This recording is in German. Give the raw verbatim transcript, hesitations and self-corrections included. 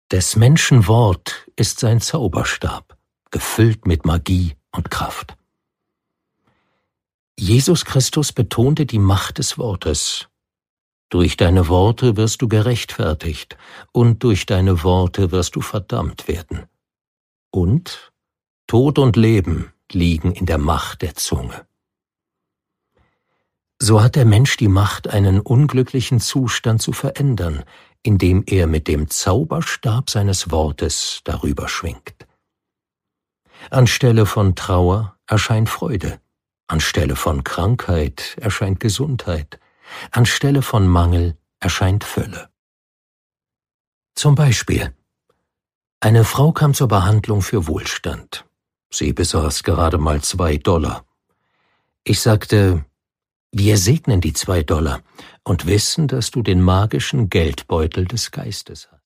Des Menschen Wort ist sein Zauberstab, gefüllt mit Magie und Kraft. Jesus Christus betonte die Macht des Wortes. Durch deine Worte wirst du gerechtfertigt, und durch deine Worte wirst du verdammt werden. Und Tod und Leben liegen in der Macht der Zunge. So hat der Mensch die Macht, einen unglücklichen Zustand zu verändern, indem er mit dem Zauberstab seines Wortes darüber schwingt. Anstelle von Trauer erscheint Freude, anstelle von Krankheit erscheint Gesundheit, anstelle von Mangel erscheint Fülle. Zum Beispiel: Eine Frau kam zur Behandlung für Wohlstand. Sie besaß gerade mal zwei Dollar. Ich sagte: Wir segnen die zwei Dollar und wissen, dass du den magischen Geldbeutel des Geistes hast.